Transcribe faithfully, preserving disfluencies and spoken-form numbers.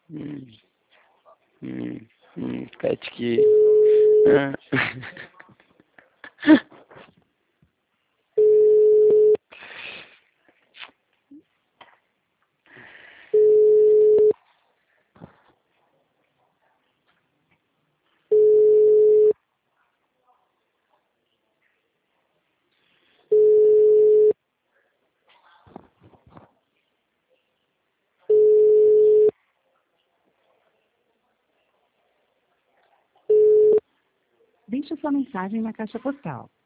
Hum, hum, hum, pet que... Ah. Deixe sua mensagem na caixa postal.